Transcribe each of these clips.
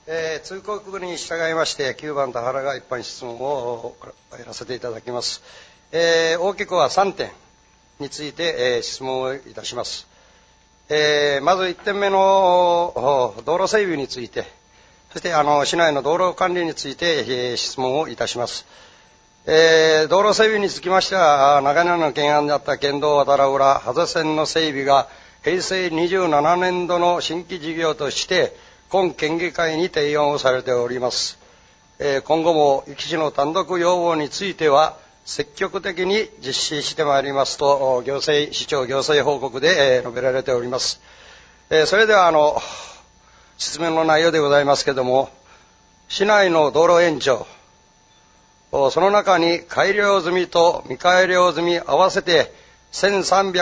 通告に従いまして9番田原が一般質問をやらせていただきます。大きくは3点について、質問をいたします。まず1点目の道路整備について、そして市内の道路管理について、質問をいたします。道路整備につきましては、長年の懸案であった県道渡良浦ハゼ線の整備が平成27年度の新規事業として今県議会に提案をされております。今後も壱岐市の単独要望については積極的に実施してまいりますと市長行政報告で、述べられております。それでは質問の内容でございますけれども、市内の道路延長、その中に改良済みと未改良済み合わせて約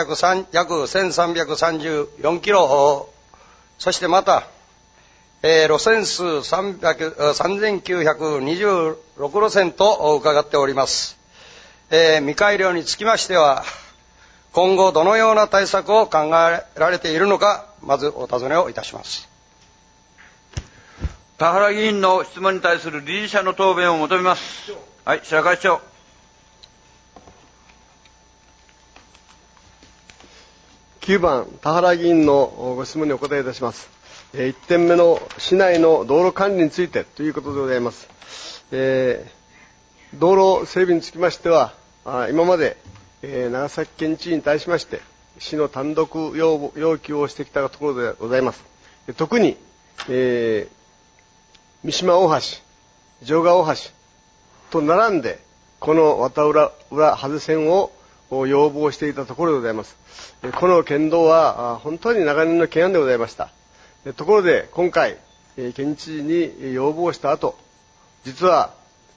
1334キロ、そしてまた路線数3926路線と伺っております。未改良につきましては今後どのような対策を考えられているのか、まずお尋ねをいたします。 田原議員の質問に対する理事者の答弁を求めます。はい、白川市長。 9番田原議員のご質問にお答えいたします。1点目の市内の道路管理についてということでございます。道路整備につきましては、今まで、長崎県知事に対しまして市の単独要求をしてきたところでございます。特に、三島大橋、城ヶ大橋と並んでこの渡浦ハゼ線を要望していたところでございます。この県道は本当に長年の懸案でございました。ところで今回県知事に要望した後、実は、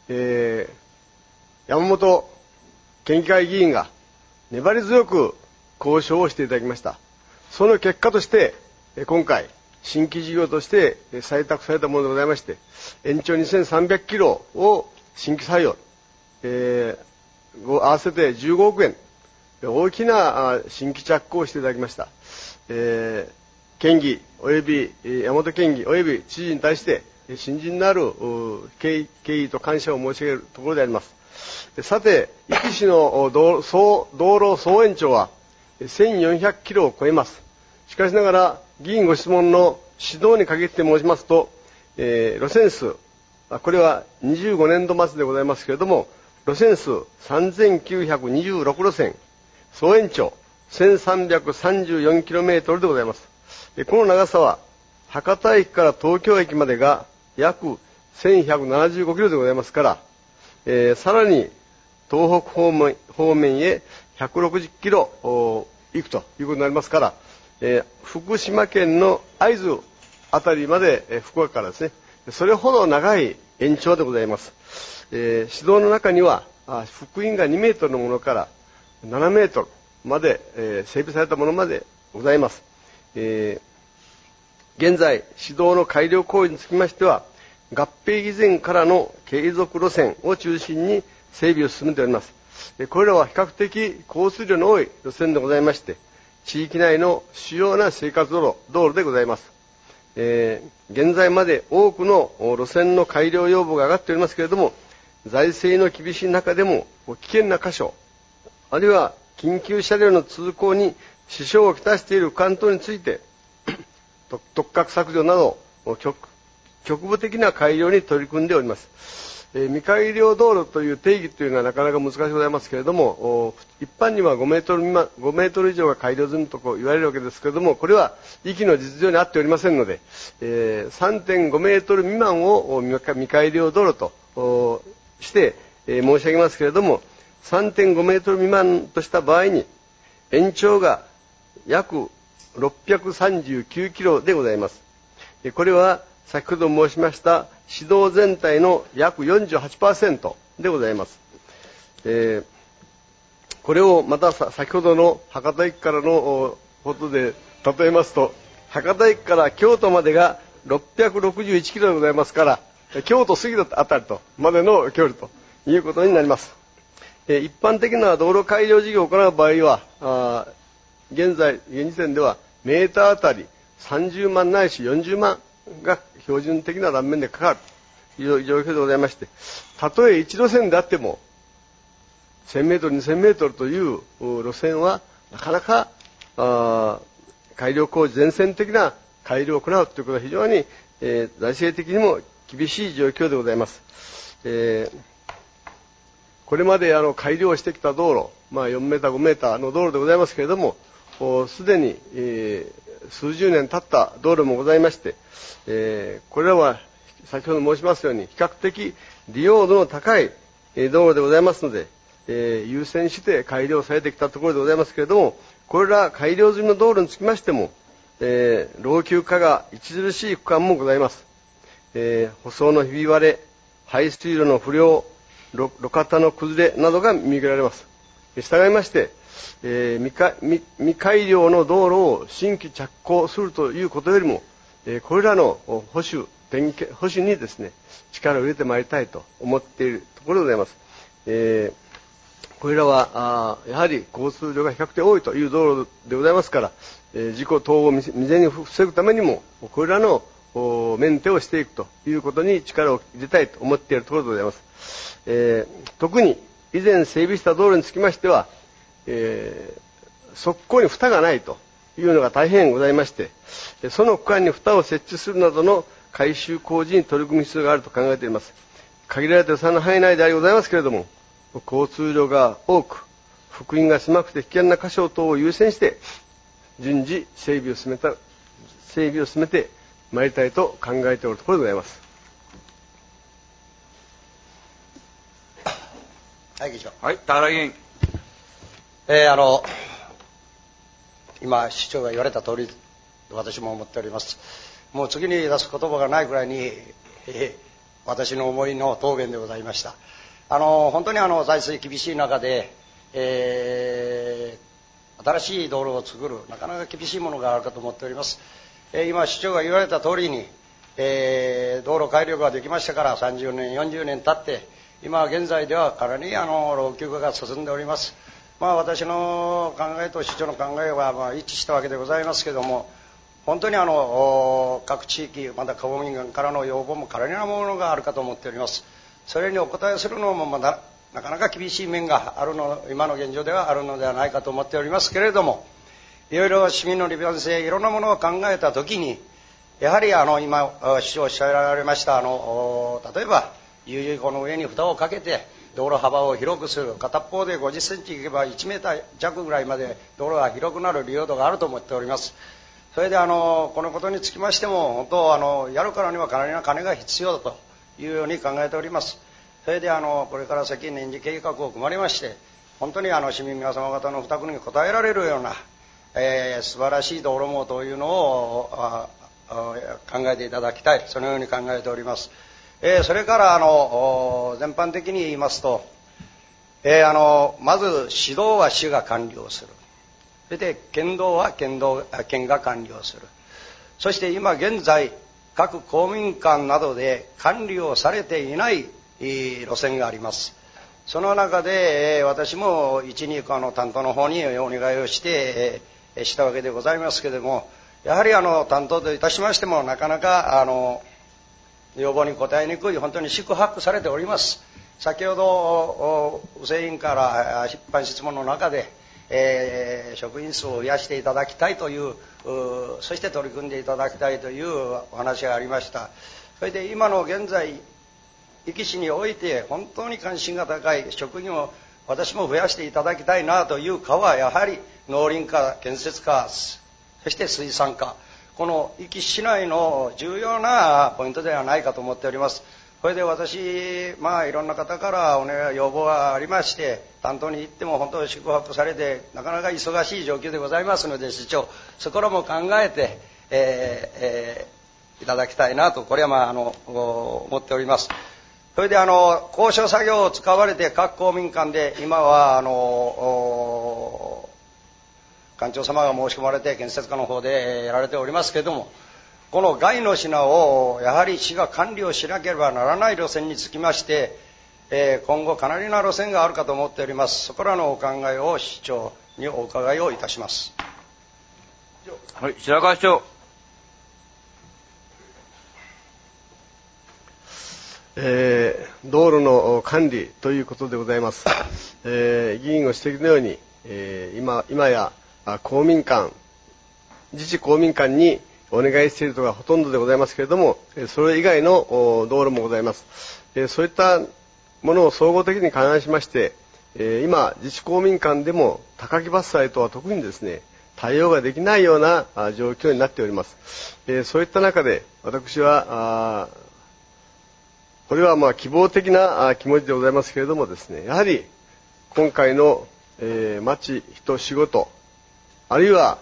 山本県議会議員が粘り強く交渉をしていただきました。その結果として今回新規事業として採択されたものでございまして、延長2300キロを新規採用、合わせて15億円大きな新規着工をしていただきました。県議および山本県議および知事に対して信心のある敬意と感謝を申し上げるところであります。さて、壱岐市の道路総延長は1400キロを超えます。しかしながら議員ご質問の指導に限って申しますと、路線数、これは25年度末でございますけれども、路線数3926路線、総延長 1334km でございます。この長さは博多駅から東京駅までが約1175キロでございますから、さらに東北方面へ160キロ行くということになりますから、福島県の会津あたりまで、福岡からですね、それほど長い延長でございます。指導の中には幅員が2メートルのものから7メートルまで、整備されたものまでございます。現在指導の改良行為につきましては合併以前からの継続路線を中心に整備を進めております。これらは比較的交通量の多い路線でございまして、地域内の主要な生活道路でございます。現在まで多くの路線の改良要望が上がっておりますけれども、財政の厳しい中でも危険な箇所、あるいは緊急車両の通行に支障をきたしている区間等について特画削除など局部的な改良に取り組んでおります。未改良道路という定義というのはなかなか難しいございますけれども、一般には5メートル以上が改良済みと言われるわけですけれども、これは壱岐の実情に合っておりませんので、3.5 メートル未満を未改良道路として、申し上げますけれども、3.5 メートル未満とした場合に延長が約639キロでございます。これは先ほど申しました市道全体の約 48% でございます。これをまた先ほどの博多駅からのことで例えますと、博多駅から京都までが661キロでございますから、京都過ぎたあたりとまでの距離ということになります。一般的な道路改良事業を行う場合は、現時点ではメーターあたり30万ないし40万が標準的な断面でかかるという状況でございまして、たとえ1路線であっても、1000メートル、2000メートルという路線は、なかなか、改良工事、全線的な改良を行うということは非常に、財政的にも厳しい状況でございます。これまで改良してきた道路、4メーター、5メーターの道路でございますけれども、すでに、数十年経った道路もございまして、これらは先ほど申しますように比較的利用度の高い道路でございますので、優先して改良されてきたところでございますけれども、これら改良済みの道路につきましても、老朽化が著しい区間もございます。舗装のひび割れ、排水路の不良、路肩の崩れなどが見受けられます。従いまして、未改良の道路を新規着工するということよりも、これらの保守にですね、力を入れてまいりたいと思っているところでございます。これらはやはり交通量が比較的多いという道路でございますから、事故等を未然に防ぐためにも、これらのメンテをしていくということに力を入れたいと思っているところでございます。特に以前整備した道路につきましては、側溝に蓋がないというのが大変ございまして、その区間に蓋を設置するなどの改修工事に取り組む必要があると考えています。限られた予算の範囲内でありございますけれども、交通量が多く、幅員が狭くて危険な箇所等を優先して、順次整備を進めてまいりたいと考えておるところでございます。 はい、議長。 はい、田原議員。 今、市長が言われた通り、私も思っております。もう次に出す言葉がないぐらいに、私の思いの答弁でございました。本当に財政厳しい中で、新しい道路を作る、なかなか厳しいものがあるかと思っております。今、市長が言われた通りに、道路改良ができましたから30年、40年経って、今現在ではかなり老朽化が進んでおります。私の考えと市長の考えは一致したわけでございますけれども、本当に各地域、また公民からの要望もかなりなものがあるかと思っております。それにお答えするのもまだなかなか厳しい面がある今の現状ではあるのではないかと思っておりますけれども、いろいろ市民の利便性、いろんなものを考えたときに、やはり今市長おっしゃられました例えば有事湖の上に蓋をかけて道路幅を広くする、片方で50センチいけば1メーター弱ぐらいまで道路が広くなる利用度があると思っております。それでこのことにつきましても本当やるからにはかなりな金が必要だというように考えております。それでこれから先年次計画を組まれまして、本当に市民皆様方の負託に応えられるような、素晴らしい道路網というのを考えていただきたい、そのように考えております。それから全般的に言いますと、まず指導は市が管理をする。それで県道は県が管理をする。そして今現在各公民館などで管理をされていない路線があります。その中で私も一二担当の方にお願いをしてしたわけでございますけれども、やはり担当といたしましてもなかなか要望に応えにくい、本当に四苦八苦されております。先ほど宇勢委員から一般質問の中で、職員数を増やしていただきたいという、そして取り組んでいただきたいというお話がありました。それで今の現在壱岐市において本当に関心が高い職員を私も増やしていただきたいなという課は、やはり農林課、建設課、そして水産課、この壱岐市内の重要なポイントではないかと思っております。これで私、いろんな方から要望がありまして、担当に行っても本当に宿泊されてなかなか忙しい状況でございますので、市長そこらも考えて、いただきたいなと、これは思っております。それで交渉作業を使われて各公民館で今は館長様が申し込まれて建設課の方でやられておりますけれども、この外の品をやはり市が管理をしなければならない路線につきまして、今後かなりな路線があるかと思っております。そこらのお考えを市長にお伺いをいたします。 はい、白川市長。 道路の管理ということでございます。議員ご指摘のように、今や公民館、自治公民館にお願いしているとがほとんどでございますけれども、それ以外の道路もございます。そういったものを総合的に勘案しまして、今、自治公民館でも高木伐採とは特にですね、対応ができないような状況になっております。そういった中で、私は、これは希望的な気持ちでございますけれどもですね、やはり今回の、町、人、仕事、あるいは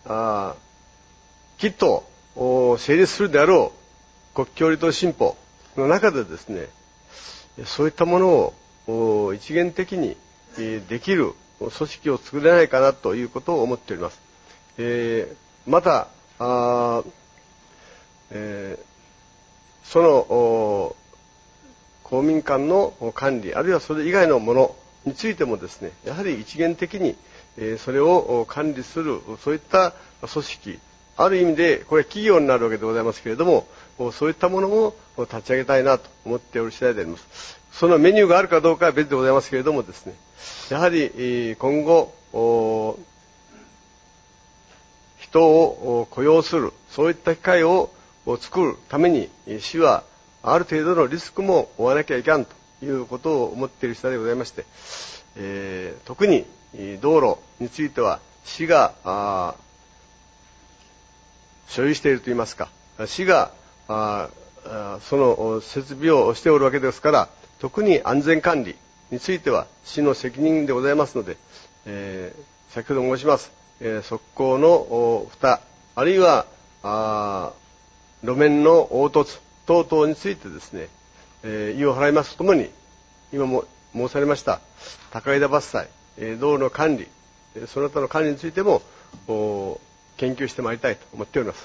きっと成立するであろう国境離島新法の中でですね、そういったものを一元的にできる組織を作れないかなということを思っております。またその公民館の管理、あるいはそれ以外のものについてもですね、やはり一元的にそれを管理する、そういった組織、ある意味でこれは企業になるわけでございますけれども、そういったものも立ち上げたいなと思っておる次第であります。そのメニューがあるかどうかは別でございますけれどもですね、やはり今後人を雇用する、そういった機会を作るために市はある程度のリスクも負わなきゃいかんということを思っている次第でございまして、特に道路については市が所有しているといいますか、市がその設備をしておるわけですから、特に安全管理については市の責任でございますので、先ほど申します、側溝の蓋、あるいは路面の凹凸等々についてですね、意を払いますとともに、今も申されました高枝伐採、道路の管理、その他の管理についても研究してまいりたいと思っております。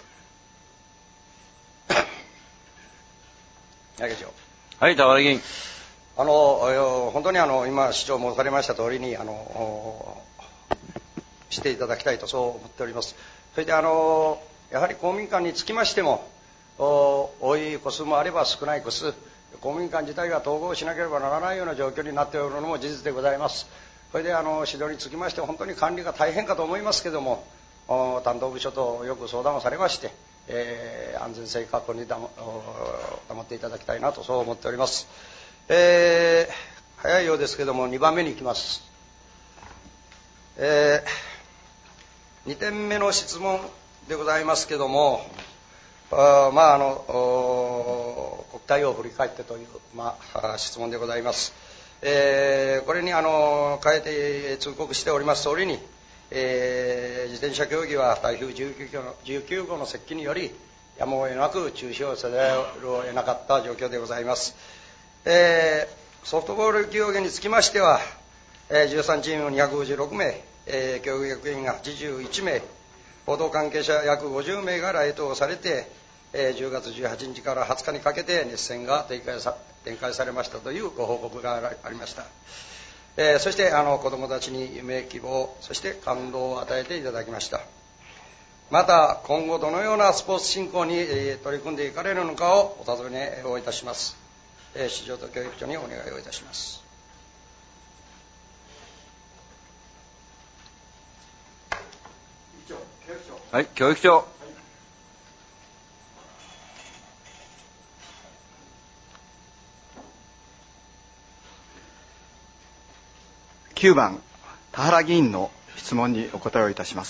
はい、田原議員。 本当に今市長申されました通りにしていただきたいとそう思っております。それでやはり公民館につきましても、多い戸数もあれば少ない戸数、公民館自体が統合しなければならないような状況になっておるのも事実でございます。それで指導につきまして本当に管理が大変かと思いますけれども、担当部署とよく相談をされまして、安全性確保に保っていただきたいなとそう思っております。早いようですけれども2番目に行きます。2点目の質問でございますけれども、国対を振り返ってという、質問でございます。これに変えて通告しております通りに、自転車競技は台風19号の接近によりやむを得なく中止をせざるを得なかった状況でございます。ソフトボール競技につきましては、13チーム256名、競技役員が81名、報道関係者約50名が来島されて、10月18日から20日にかけて熱戦が展開されましたというご報告がありました。そして子どもたちに夢、希望、そして感動を与えていただきました。また今後どのようなスポーツ振興に取り組んでいかれるのかをお尋ねをいたします。市長と教育長にお願いをいたします。 はい、教育長。 9番、田原議員の質問にお答えをいたします。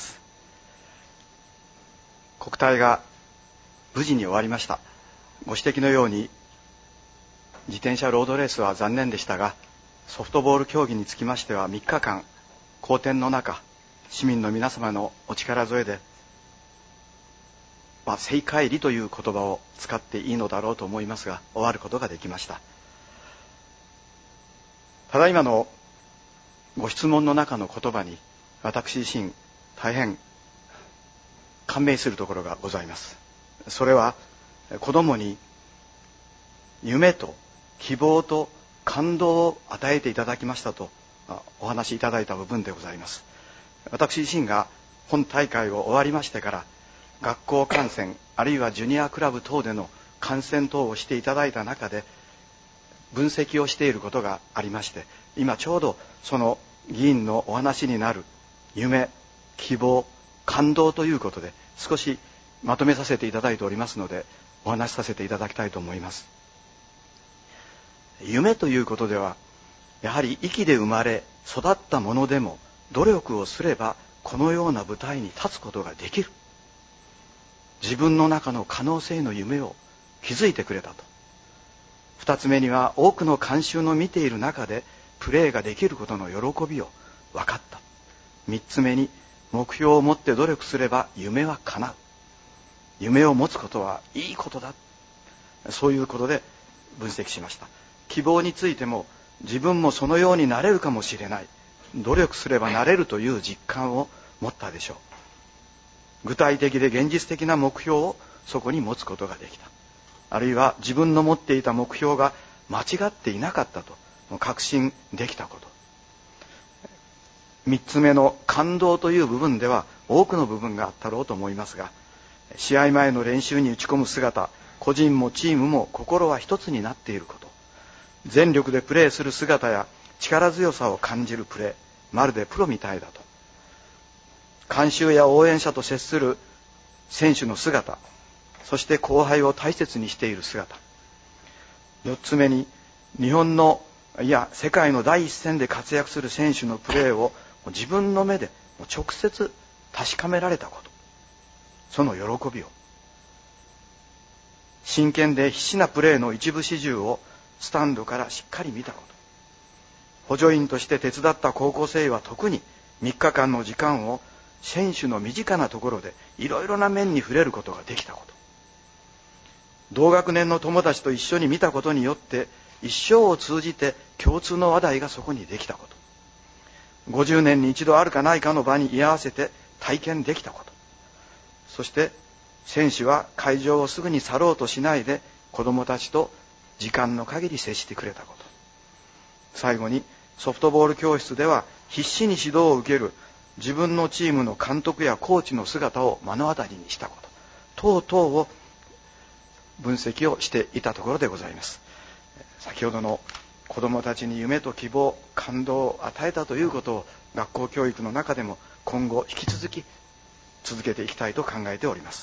国体が無事に終わりました。ご指摘のように、自転車ロードレースは残念でしたが、ソフトボール競技につきましては3日間、好天の中、市民の皆様のお力添えで、聖帰りという言葉を使っていいのだろうと思いますが、終わることができました。ただいまのご質問の中の言葉に、私自身大変感銘するところがございます。それは子どもに夢と希望と感動を与えていただきましたとお話しいただいた部分でございます。私自身が本大会を終わりましてから学校観戦、あるいはジュニアクラブ等での観戦等をしていただいた中で、 分析をしていることがありまして、今ちょうどその議員のお話になる夢、希望、感動ということで少しまとめさせていただいておりますので、お話しさせていただきたいと思います。夢ということでは、やはり息で生まれ育ったものでも努力をすればこのような舞台に立つことができる。自分の中の可能性の夢を築いてくれたと。二つ目には、多くの観衆の見ている中でプレーができることの喜びを分かった。三つ目に、目標を持って努力すれば夢は叶う。夢を持つことはいいことだ。そういうことで分析しました。希望についても、自分もそのようになれるかもしれない。努力すればなれるという実感を持ったでしょう。具体的で現実的な目標をそこに持つことができた。あるいは自分の持っていた目標が間違っていなかったと確信できたこと。三つ目の感動という部分では多くの部分があったろうと思いますが、試合前の練習に打ち込む姿、個人もチームも心は一つになっていること、全力でプレーする姿や力強さを感じるプレー、まるでプロみたいだと。観衆や応援者と接する選手の姿、そして後輩を大切にしている姿。四つ目に、日本の世界の第一線で活躍する選手のプレーを自分の目で直接確かめられたこと、その喜びを。真剣で必死なプレーの一部始終をスタンドからしっかり見たこと。補助員として手伝った高校生は特に3日間の時間を選手の身近なところでいろいろな面に触れることができたこと。同学年の友達と一緒に見たことによって一生を通じて共通の話題がそこにできたこと。50年に一度あるかないかの場に居合わせて体験できたこと。そして選手は会場をすぐに去ろうとしないで子供たちと時間の限り接してくれたこと。最後にソフトボール教室では必死に指導を受ける自分のチームの監督やコーチの姿を目の当たりにしたこと、等々を分析をしていたところでございます。先ほどの子どもたちに夢と希望、感動を与えたということを学校教育の中でも今後引き続き続けていきたいと考えております。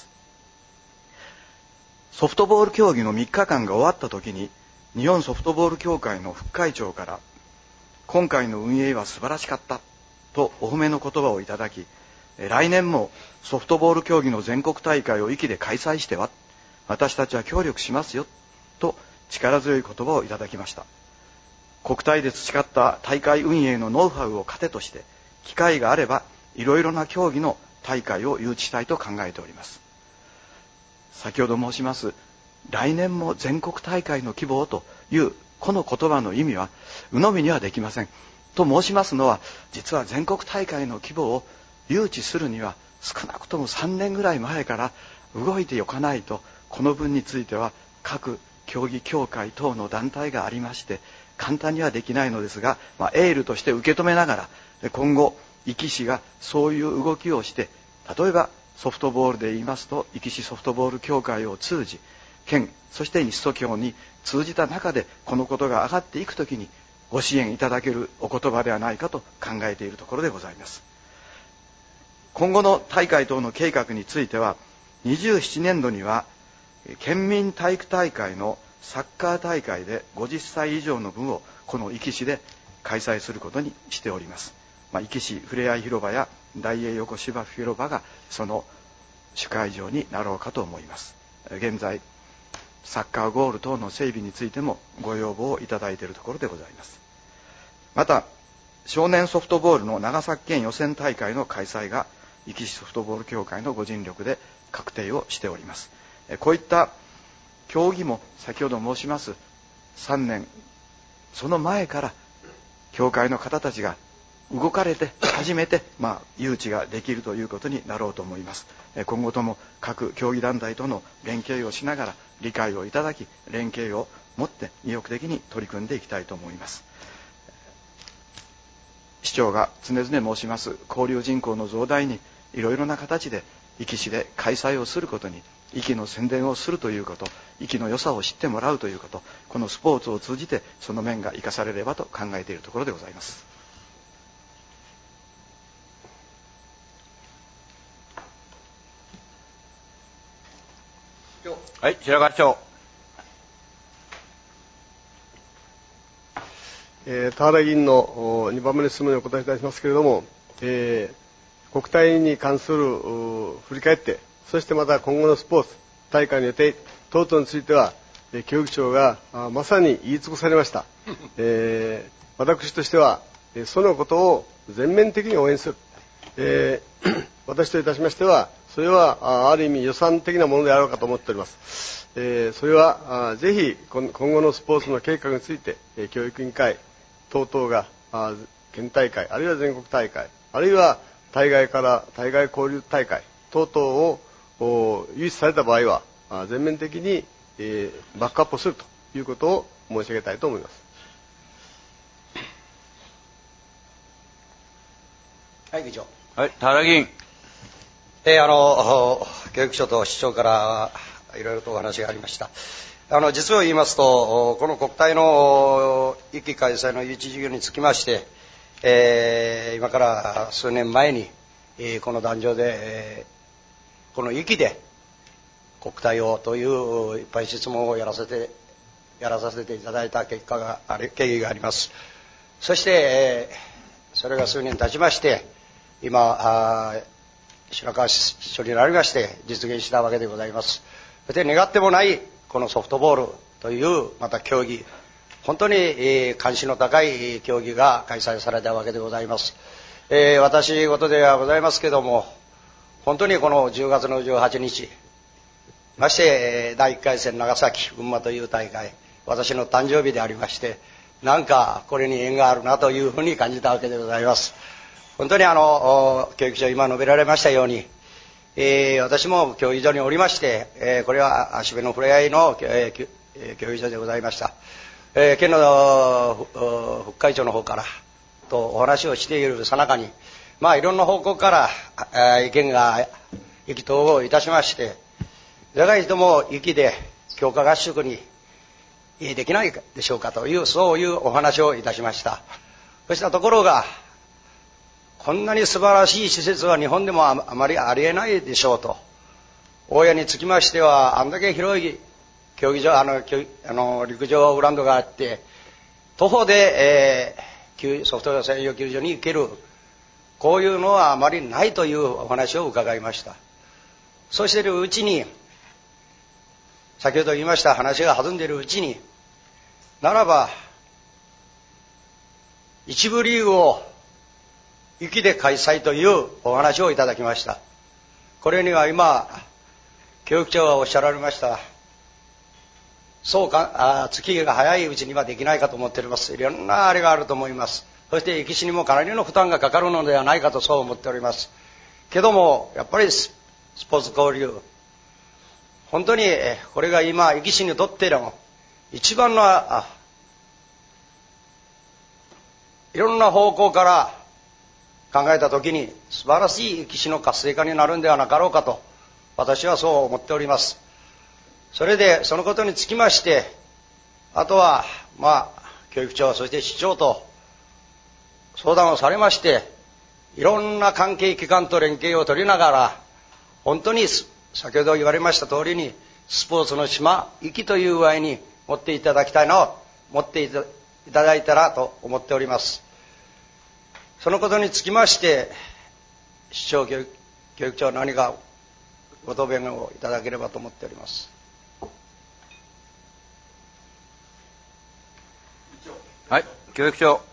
ソフトボール競技の3日間が終わった時に、日本ソフトボール協会の副会長から今回の運営は素晴らしかったとお褒めの言葉をいただき、来年もソフトボール競技の全国大会を壱岐で開催しては私たちは協力しますよと力強い言葉をいただきました。国体で培った大会運営のノウハウを糧として機会があればいろいろな競技の大会を誘致したいと考えております。先ほど申します来年も全国大会の希望というこの言葉の意味は鵜呑みにはできません。と申しますのは、実は全国大会の規模を誘致するには少なくとも3年ぐらい前から動いておかないと、この分については各競技協会等の団体がありまして簡単にはできないのですが、エールとして受け止めながら今後壱岐市がそういう動きをして、例えばソフトボールで言いますと壱岐市ソフトボール協会を通じ県、そして西都協に通じた中でこのことが上がっていくときにご支援いただけるお言葉ではないかと考えているところでございます。今後の大会等の計画については、27年度には県民体育大会のサッカー大会で50歳以上の分をこの壱岐市で開催することにしております。壱岐市ふれあい広場や大栄横芝生広場がその主会場になろうかと思います。現在サッカーゴール等の整備についてもご要望をいただいているところでございます。また少年ソフトボールの長崎県予選大会の開催が壱岐市ソフトボール協会のご尽力で確定をしております。こういった競技も先ほど申します3年その前から協会の方たちが動かれて初めて誘致ができるということになろうと思います。今後とも各競技団体との連携をしながら理解をいただき、連携を持って意欲的に取り組んでいきたいと思います。市長が常々申します交流人口の増大にいろいろな形で壱岐市で開催をすることに、壱岐の宣伝をするということ、壱岐の良さを知ってもらうということ、このスポーツを通じてその面が生かされればと考えているところでございます。 はい、白川市長。 田原議員の2番目の質問にお答えいたしますけれども、国体に関する振り返って、そしてまた今後のスポーツ大会の予定等々については、教育長がまさに言い尽くされました。私としてはそのことを全面的に応援する。私といたしましては、それはある意味予算的なものであろうかと思っております。それはぜひ今後のスポーツの計画について、教育委員会等々が県大会、あるいは全国大会、あるいは対外交流大会等々を誘致された場合は全面的にバックアップするということを申し上げたいと思います。 はい、議長。 はい、田原議員。 教育長と市長からいろいろとお話がありました。実を言いますと、この国体の壱岐開催の誘致事業につきまして、今から数年前に、この壇上で、この壱岐で国体をという一般質問をやらさせていただいた経緯があります。そして、それが数年経ちまして、今白川市長になりまして実現したわけでございます。そして願ってもないこのソフトボールというまた競技、本当に関心の高い競技が開催されたわけでございます。私事ではございますけども、本当にこの10月の18日、まして第1回戦長崎群馬という大会、私の誕生日でありまして、なんかこれに縁があるなというふうに感じたわけでございます。本当に教育長今述べられましたように、私も競技場におりまして、これは足部のふれあいの、競技場でございました。県の副会長の方からとお話をしているさなかに、いろんな方向から意見が意気投合いたしまして、ぜひとも壱岐で強化合宿にできないでしょうかという、そういうお話をいたしました。そうしたところが、こんなに素晴らしい施設は日本でもあまりありえないでしょうと。大谷につきましては、あんだけ広い競技場、陸上グラウンドがあって、徒歩で、ソフト専用球場に行ける、こういうのはあまりないというお話を伺いました。そうしているうちに、先ほど言いました話が弾んでいるうちに、ならば、一部リーグを壱岐で開催というお話をいただきました。これには今、教育長がおっしゃられました。そうか、月が早いうちにはできないかと思っております。いろんなあれがあると思います。そして壱岐市にもかなりの負担がかかるのではないかとそう思っております。けども、やっぱりスポーツ交流、本当にこれが今、壱岐市にとっての一番のいろんな方向から考えたときに素晴らしい壱岐市の活性化になるんではなかろうかと私はそう思っております。それでそのことにつきまして、あとは教育長そして市長と相談をされまして、いろんな関係機関と連携を取りながら、本当に先ほど言われました通りにスポーツの島壱岐という具合に持っていただきたいのを持っていただいたらと思っております。そのことにつきまして市長教育長何かご答弁をいただければと思っております。 はい、教育長。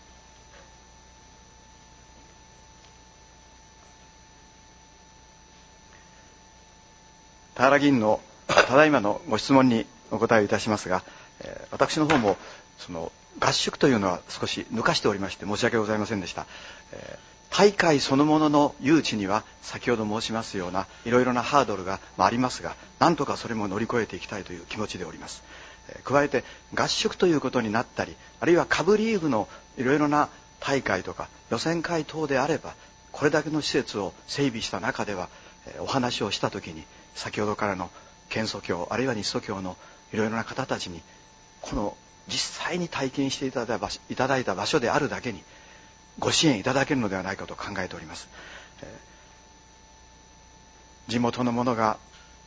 田原議員のただいまのご質問にお答えいたしますが、私の方もその合宿というのは少し抜かしておりまして申し訳ございませんでした。大会そのものの誘致には先ほど申しますようないろいろなハードルがありますが、なんとかそれも乗り越えていきたいという気持ちでおります。加えて合宿ということになったり、あるいは下部リーグのいろいろな大会とか予選会等であれば、これだけの施設を整備した中ではお話をした時に、先ほどからのキリスト教あるいは日祖教のいろいろな方たちに、この実際に体験していただいた場所であるだけにご支援いただけるのではないかと考えております。地元の者が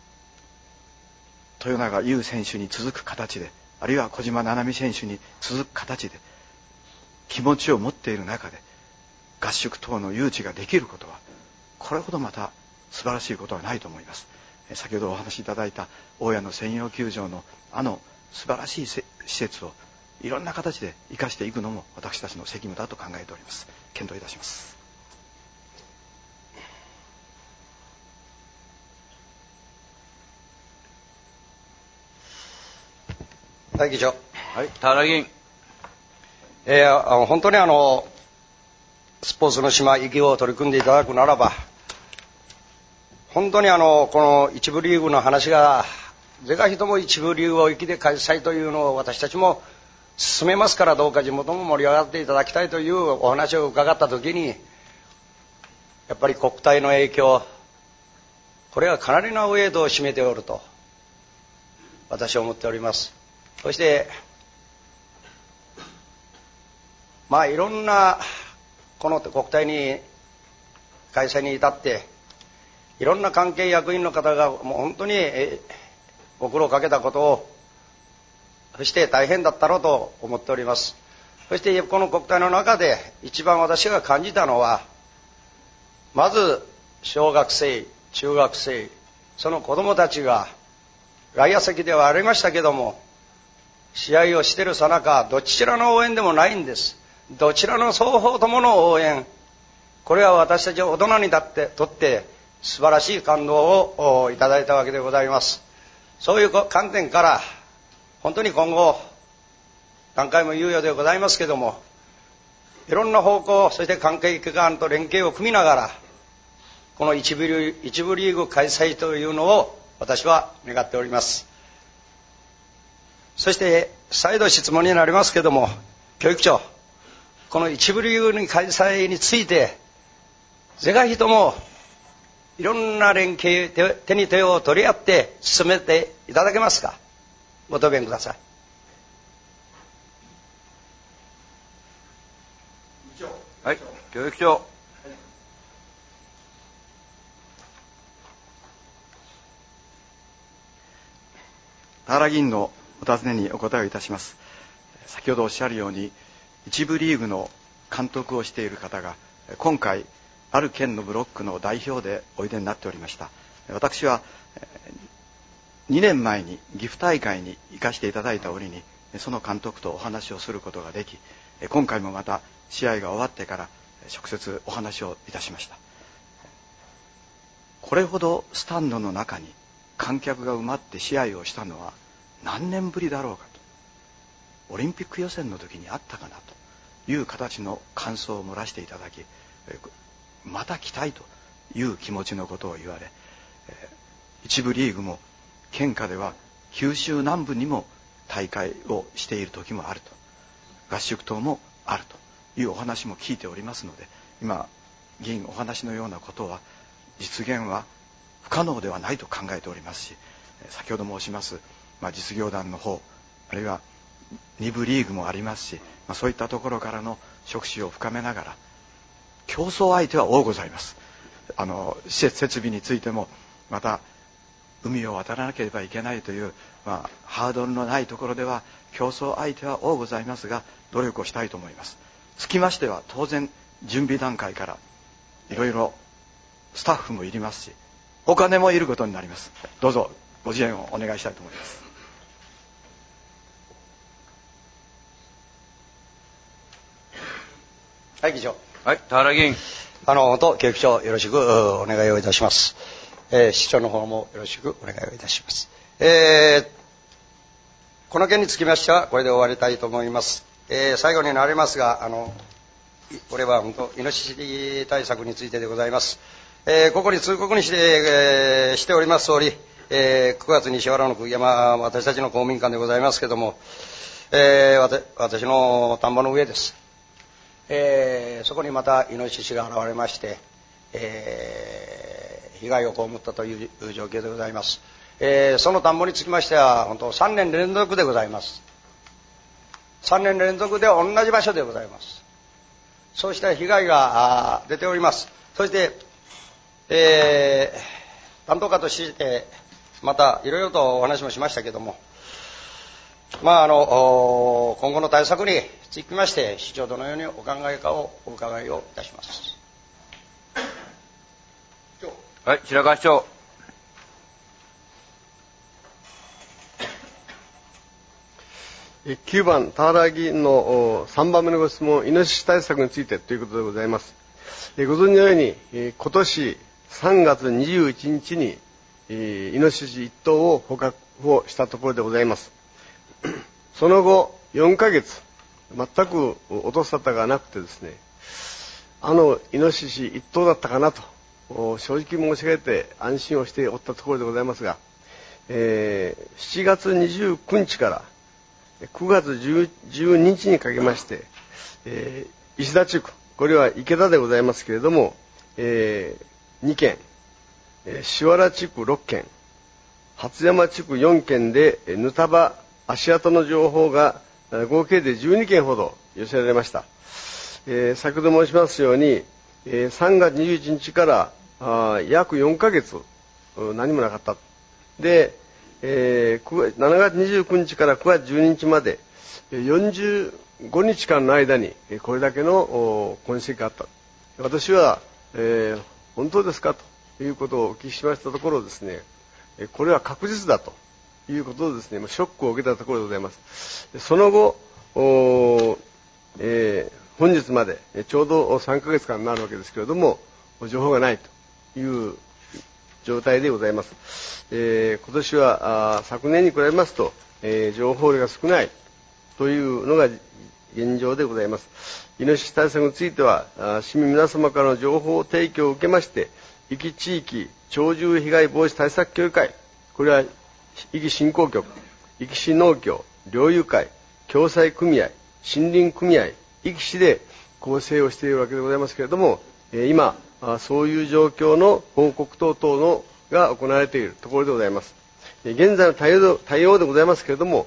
豊永優選手に続く形で、あるいは小島ななみ選手に続く形で気持ちを持っている中で合宿等の誘致ができることは、これほどまた素晴らしいことはないと思います。先ほどお話しいただいた大谷の専用球場の素晴らしい施設をいろんな形で生かしていくのも私たちの責務だと考えております。検討いたします。 はい、議長。 はい、田原議員。 本当にスポーツの島意義を取り組んでいただくならば、本当にこの一部リーグの話が是が非とも一部リーグを域で開催というのを私たちも進めますから、どうか地元も盛り上がっていただきたいというお話を伺ったときに、やっぱり国体の影響、これはかなりのウェイトを占めておると私は思っております。そしていろんなこの国体に開催に至っていろんな関係役員の方がもう本当にご苦労をかけたことを、そして大変だったろうと思っております。そしてこの国体の中で一番私が感じたのは、まず小学生中学生その子どもたちが外野席ではありましたけども、試合をしているさなかどちらの応援でもないんです。どちらの双方ともの応援、これは私たち大人にとって素晴らしい感動をいただいたわけでございます。そういう観点から本当に今後何回も言うようでございますけども、いろんな方向、そして関係機関と連携を組みながらこの一部リーグ開催というのを私は願っております。そして再度質問になりますけども、教育長、この一部リーグの開催について是が非ともいろんな連携、手に手を取り合って進めていただけますか。ご答弁ください。 はい、教育長。 田原議員のお尋ねにお答えをいたします。先ほどおっしゃるように、一部リーグの監督をしている方が今回ある県のブロックの代表でおいでになっておりました。私は2年前に岐阜大会に行かせていただいた折にその監督とお話をすることができ、今回もまた試合が終わってから直接お話をいたしました。これほどスタンドの中に観客が埋まって試合をしたのは何年ぶりだろうかと、オリンピック予選の時にあったかなという形の感想を漏らしていただき、また来たいという気持ちのことを言われ、一部リーグも県下では九州南部にも大会をしている時もあると、合宿等もあるというお話も聞いておりますので、今議員お話のようなことは実現は不可能ではないと考えておりますし、先ほど申します実業団の方、あるいは2部リーグもありますし、そういったところからの触手を深めながら、競争相手は多ございます。施設設備についても、また海を渡らなければいけないという、ハードルのないところでは競争相手は多ございますが、努力をしたいと思います。つきましては当然準備段階からいろいろスタッフもいりますし、お金もいることになります。どうぞご支援をお願いしたいと思います。 はい、議長。 はい、田原議員。 本当、教育長よろしくお願いをいたします。市長の方もよろしくお願いをいたします。この件につきましてはこれで終わりたいと思います。最後になりますが、これは本当イノシシ対策についてでございます。ここに通告にして、しております通り、9月西原の久山、私たちの公民館でございますけども、私の田んぼの上です。そこにまたイノシシが現れまして、 被害を被ったという状況でございます。その田んぼにつきましては本当3年連続でございます。3年連続で同じ場所でございます。そうした被害が出ております。そして、担当課としてまたいろいろとお話もしましたけども、今後の対策につきまして市長どのようにお考えかをお伺いをいたします。 はい、白川市長。 9番、田原議員の3番目のご質問、イノシシ対策についてということでございます。ご存知のように、今年3月21日にイノシシ1頭を捕獲をしたところでございます。その後4ヶ月全く音沙汰がなくてですね、イノシシ1頭だったかなと正直申し上げて安心をしておったところでございますが、7月29日から9月12日にかけまして、石田地区、これは池田でございますけれども、2件、志原地区6件、初山地区4件でぬた場足跡の情報が合計で12件ほど寄せられました。先ほど申しますように、3月21日から約4ヶ月何もなかった。で、7月29日から9月12日まで45日間の間にこれだけの痕跡があった。私は、本当ですかということをお聞きしましたところですね、これは確実だということでですね、ショックを受けたところでございます。その後、本日までちょうど3ヶ月間になるわけですけれども、情報がないという状態でございます。今年は昨年に比べますと、情報量が少ないというのが現状でございます。イノシシ対策については市民皆様からの情報提供を受けまして、壱岐地域鳥獣被害防止対策協議会、これは壱岐振興局、壱岐市農協、猟友会、共済組合、森林組合、壱岐市で構成をしているわけでございますけれども、今そういう状況の報告等々のが行われているところでございます。現在の対応でございますけれども、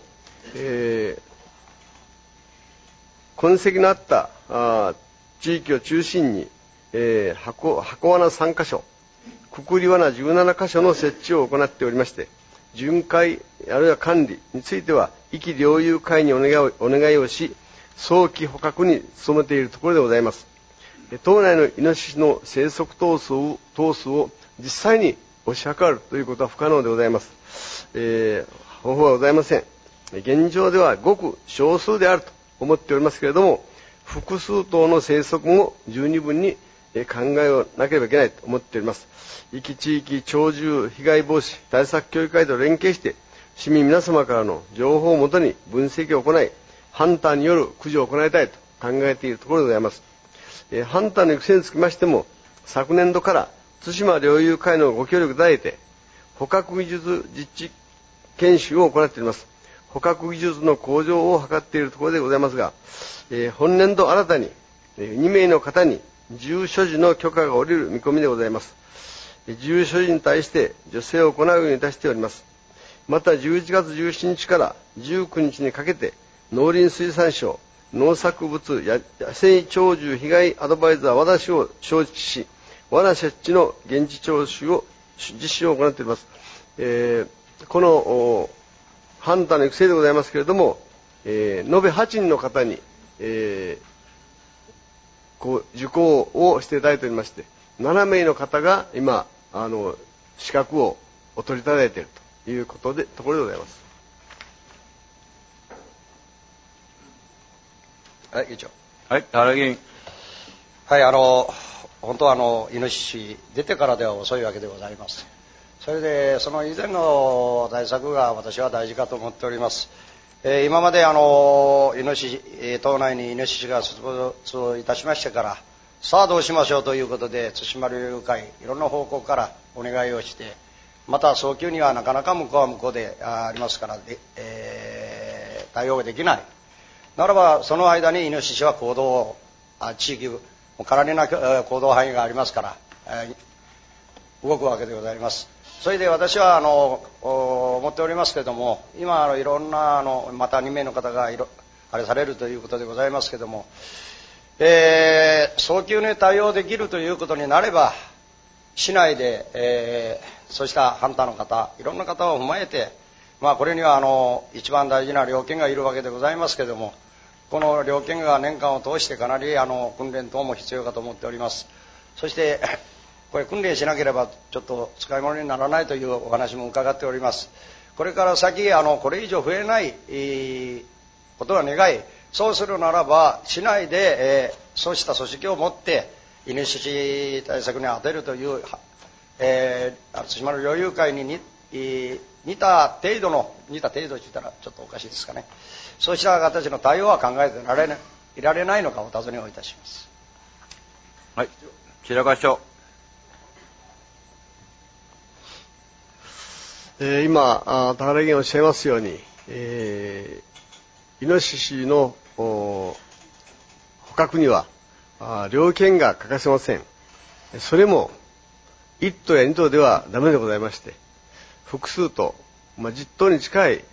痕跡のあった地域を中心に、箱罠3カ所、くくり罠17カ所の設置を行っておりまして、巡回あるいは管理については壱岐猟友会にお願いをし、早期捕獲に努めているところでございます。島内のイノシシの生息頭数を実際に推し量るということは不可能でございます。方法はございません。現状ではごく少数であると思っておりますけれども、複数頭の生息も十二分に考えをなければいけないと思っております。壱岐地域鳥獣被害防止対策協議会と連携して、市民皆様からの情報をもとに分析を行い、ハンターによる駆除を行いたいと考えているところでございます。ハンターの育成につきましても、昨年度から対馬猟友会のご協力いただいて、捕獲技術実地研修を行っております。捕獲技術の向上を図っているところでございますが、本年度新たに2名の方に銃所持の許可が下りる見込みでございます。銃所持に対して助成を行うようにいたしております。また11月17日から19日にかけて、農林水産省農作物野生鳥獣被害アドバイザー和田氏を招致し、罠設置の現地実施を行っております。このハンターの育成でございますけれども、延べ8人の方に、受講をしていただいておりまして、7名の方が今資格をお取りいただいているというところでございます。 はい、議長。 はい、田原議員。 はい、本当はイノシシ出てからでは遅いわけでございます。それでその以前の対策が私は大事かと思っております。今までイノシシ島内にイノシシが出没いたしましてから、さあどうしましょうということで対馬猟友会いろんな方向からお願いをして、また早急にはなかなか向こうは向こうでありますから対応ができないならば、その間にイノシシは行動地域かなりな行動範囲がありますから、 動くわけでございます。それで私は思っておりますけれども、今いろんなまた2名の方があれされるということでございますけれども、早急に対応できるということになれば、市内で、そうしたハンターの方、いろんな方を踏まえて、これには一番大事な猟犬がいるわけでございますけれども、この猟犬が年間を通してかなり訓練等も必要かと思っております。そしてこれ訓練しなければちょっと使い物にならないというお話も伺っております。これから先これ以上増えないことは願い、そうするならば市内で、そうした組織を持ってイノシシ対策に当てるという、対馬の猟友会に似た程度と言ったらちょっとおかしいですかね。そうした形の対応は考えていられないのかお尋ねをいたします。 はい、白川市長。 今、高原議員おっしゃいますように、イノシシの捕獲には猟犬が欠かせません。それも1頭や2頭ではダメでございまして、複数頭、10頭に近い、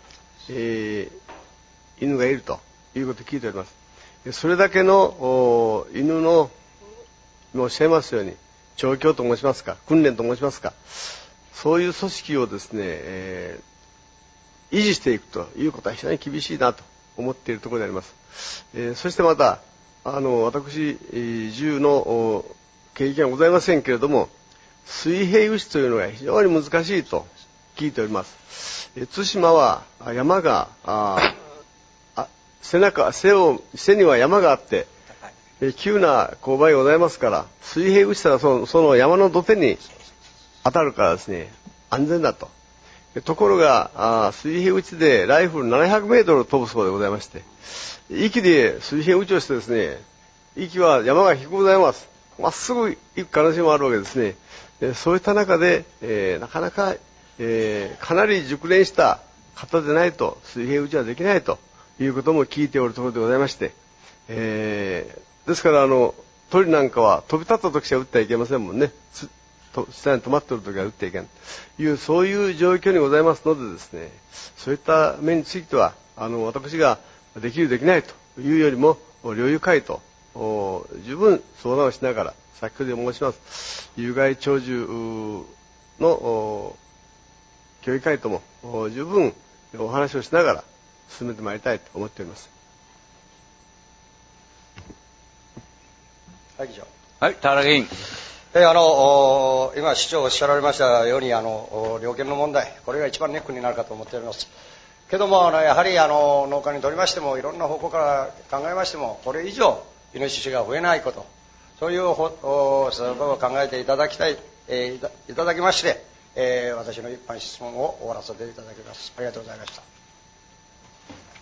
犬がいるということを聞いております。それだけの犬の今おっしゃいますように調教と申しますか、訓練と申しますか、そういう組織をですね、維持していくということは非常に厳しいなと思っているところであります。そしてまた私銃の経験はございませんけれども、水平撃ちというのが非常に難しいと聞いております。対馬は山が背には山があって急な勾配がございますから、水平撃ちたらその山の土手に当たるからですね、安全だと。ところが水平撃ちでライフル700メートル飛ぶそうでございまして、息で水平撃ちをしてですね、息は山が低くございます。まっすぐ行く可能性もあるわけですね。そういった中で、なかなか、かなり熟練した方でないと水平撃ちはできないということも聞いておるところでございまして、ですから鳥なんかは飛び立った時しか撃ってはいけませんもんね。下に止まっている時は撃ってはいけないという、そういう状況にございますのでですね、そういった面については私ができるできないというよりも猟友会と十分相談をしながら、先ほど申します有害鳥獣の協議会とも十分お話をしながら進めてまいりたいと思っております。 はい、以上。 はい、田原議員。 今市長おっしゃられましたように猟犬の問題、これが一番ネックになるかと思っておりますけども、やはり農家にとりましてもいろんな方向から考えましても、これ以上イノシシが増えないこと、そういうことを考えていただきまして、私の一般質問を終わらせていただきます。ありがとうございました。